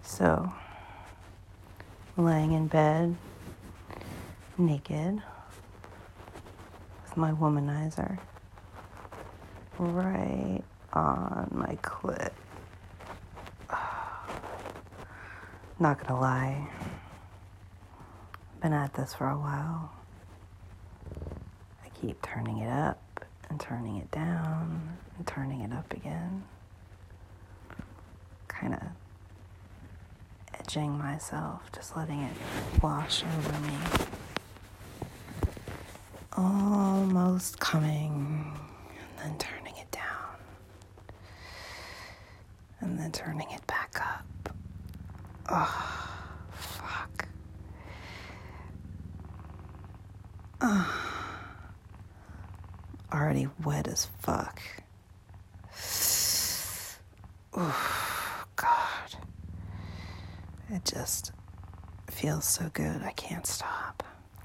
So, laying in bed, naked, with my womanizer right on my clit. Not gonna lie, been at this for a while. I keep turning it up and turning it down and turning it up again. Kind of edging myself, just letting it wash over me. Almost coming, and then turning it down, and then turning it back up. Oh, fuck. Already wet as fuck. Oh, God. It just feels so good. I can't stop.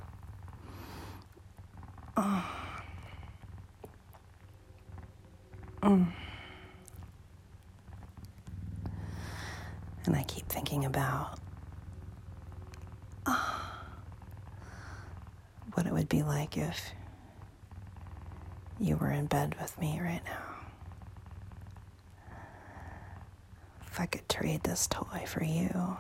And I keep thinking about what it would be like if you were in bed with me right now. If I could trade this toy for you,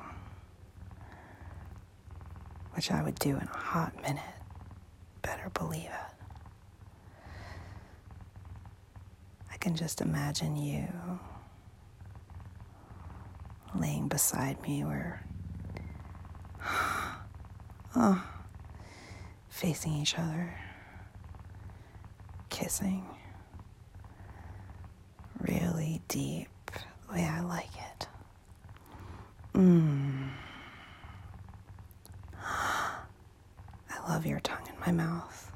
which I would do in a hot minute. Better believe it. I can just imagine you laying beside me or facing each other, kissing really deep, the way I like it. I love your tongue in my mouth.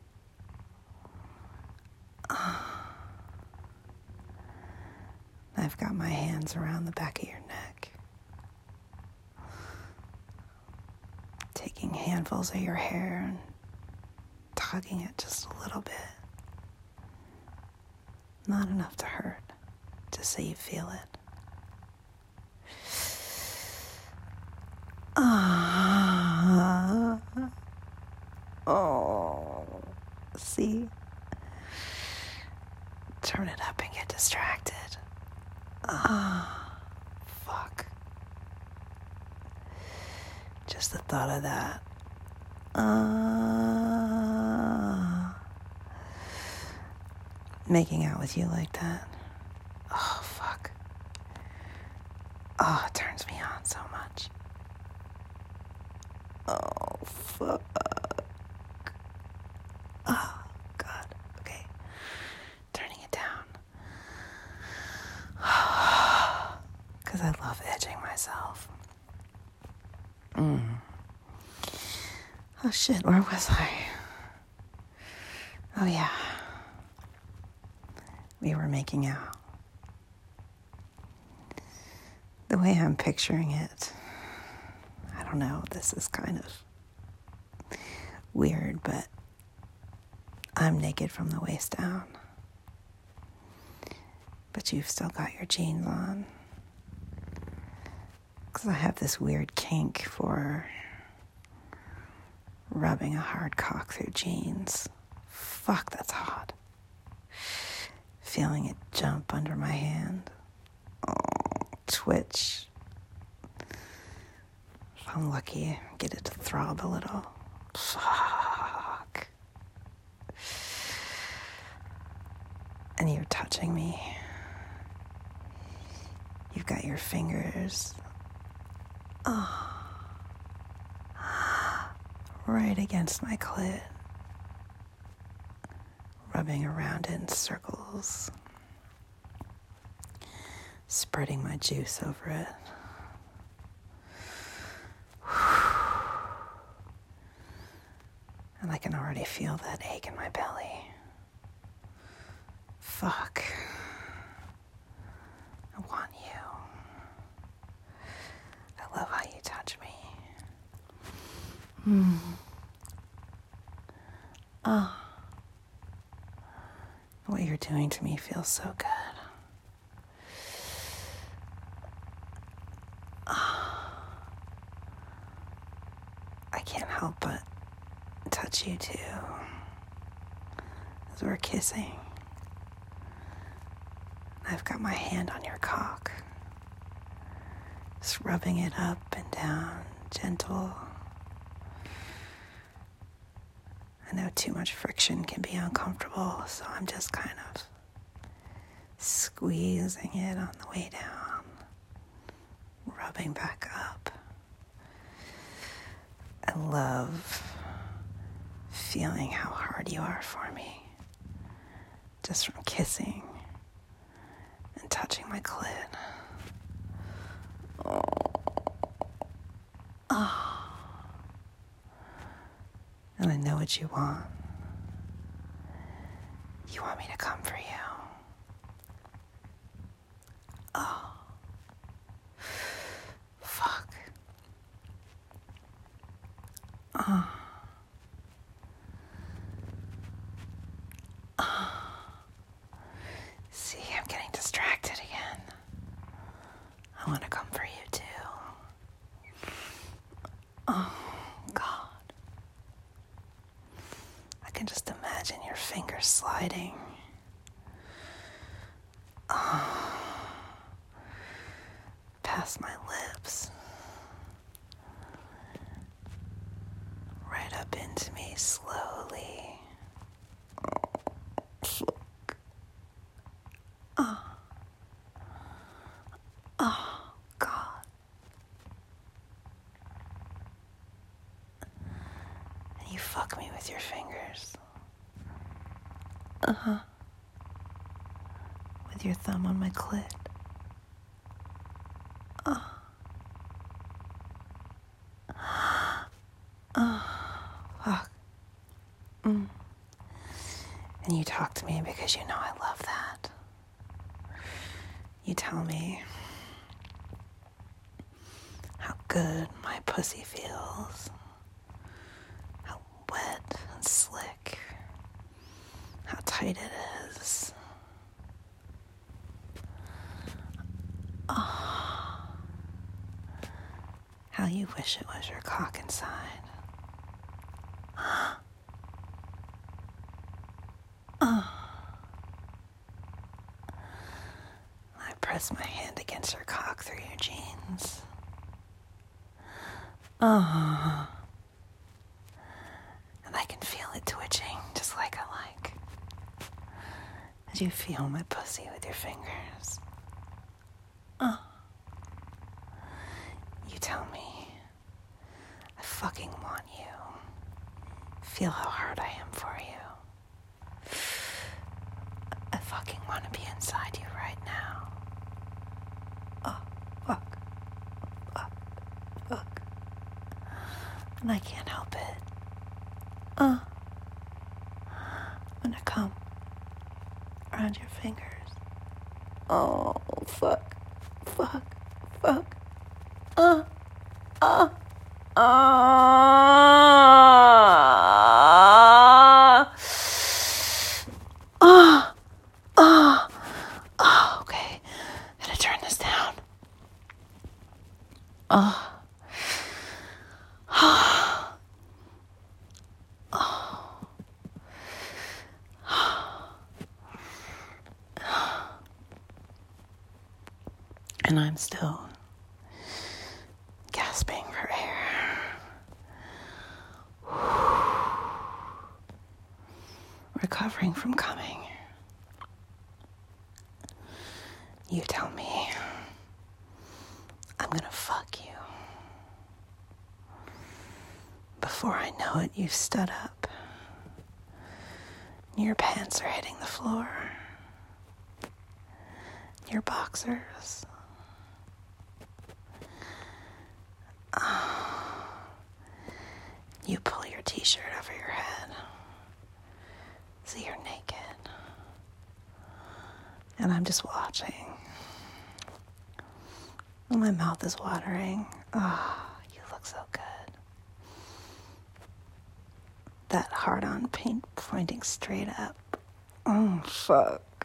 I've got my hands around the back of your neck, taking handfuls of your hair and tugging it just a little bit. Not enough to hurt, just so you feel it. See? Turn it up and get distracted. Fuck. Just the thought of that. Making out with you like that. Oh, fuck. Oh, it turns me on so much. Oh, fuck. Oh, God. Okay. Turning it down. Because I love edging myself. Oh, shit. Where was I? Oh, yeah. We were making out. The way I'm picturing it, I don't know, this is kind of weird, but I'm naked from the waist down. But you've still got your jeans on. Because I have this weird kink for rubbing a hard cock through jeans. Fuck, that's hot. Feeling it jump under my hand. Oh, twitch. If I'm lucky, get it to throb a little. Fuck. And you're touching me. You've got your fingers right against my clit, rubbing around it in circles, spreading my juice over it. And I can already feel that ache in my belly. Fuck. I want you. I love how you touch me. What you're doing to me feels so good. help but touch you too as we're kissing. I've got my hand on your cock, just rubbing it up and down, gentle. I know too much friction can be uncomfortable, so I'm just kind of squeezing it on the way down, rubbing back up. I love feeling how hard you are for me, just from kissing and touching my clit. And I know what you want. You want me to come for you. Oh. Fuck. See, I'm getting distracted again. I want to come for you too. Oh, God. I can just imagine your fingers sliding. Past my lips. Right up into me slowly. Fuck. Oh, God. And you fuck me with your fingers. With your thumb on my clit. Fuck. And you talk to me because you know I love that. You tell me how good my pussy feels, how wet and slick, how tight it is. Oh, how you wish it was your cock inside. I press my hand against your cock through your jeans. And I can feel it twitching just like I like. As you feel my pussy with your fingers. You tell me I fucking want you. Feel how hard I am for you. I fucking want to be inside you right now. Oh, fuck. Fuck. And I can't help it. I'm gonna come around your fingers. Oh, fuck. Okay. Gotta turn this down. And I'm still gasping for air. Recovering from coming. You tell me I'm gonna fuck you. Before I know it, you've stood up. Your pants are hitting the floor. Your boxers. You pull your t-shirt over your head so you're naked. And I'm just watching. My mouth is watering. You look so good. That hard-on paint pointing straight up. Oh, fuck.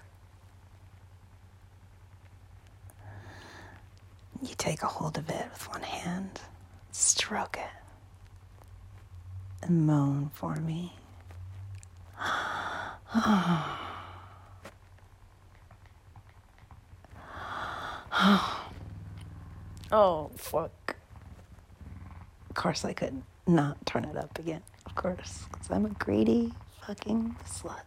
You take a hold of it with one hand, stroke it. and moan for me. Oh, fuck. Of course I could not turn it up again. Of course, because I'm a greedy fucking slut.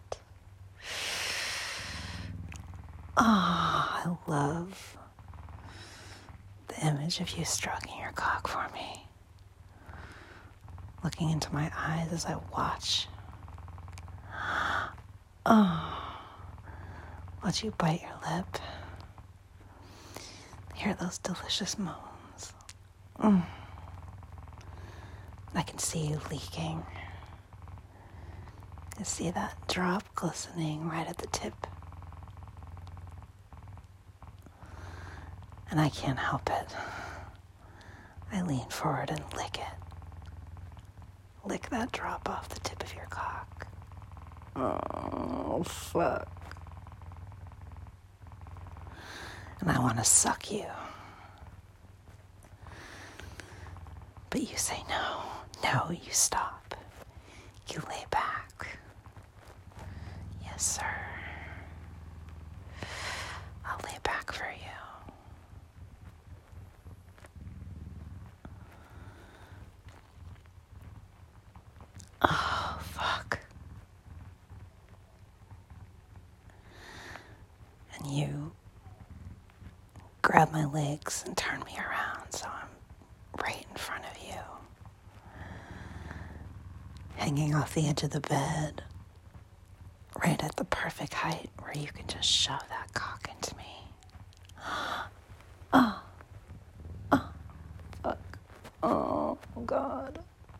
I love the image of you stroking your cock for me. Looking into my eyes as I watch. Watch you bite your lip. Hear those delicious moans. I can see you leaking. I see that drop glistening right at the tip. And I can't help it. I lean forward and lick it. Lick that drop off the tip of your cock. Oh, fuck. And I want to suck you. But you say no. No, you stop. You lay back. Yes, sir. I'll lay back for you. Oh, fuck. And you grab my legs and turn me around so I'm right in front of you. Hanging off the edge of the bed. Right at the perfect height where you can just shove that cock into me. Oh, fuck. Oh, God.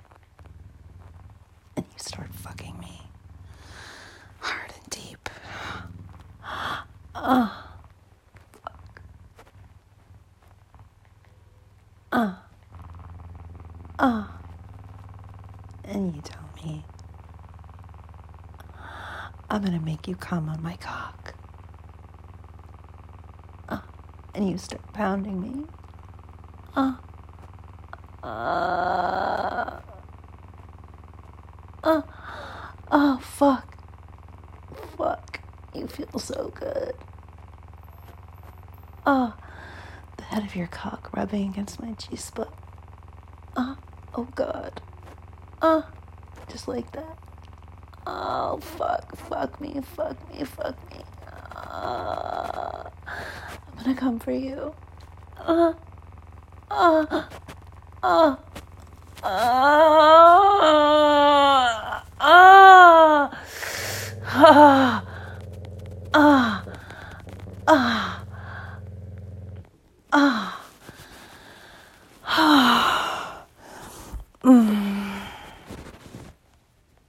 And you start fucking me. Hard and deep. Fuck. And you tell me, I'm gonna make you come on my cock. And you start pounding me. Oh, fuck. Fuck. You feel so good. The head of your cock rubbing against my G-spot. Oh, God. Just like that. Oh, fuck. Fuck me. I'm gonna come for you.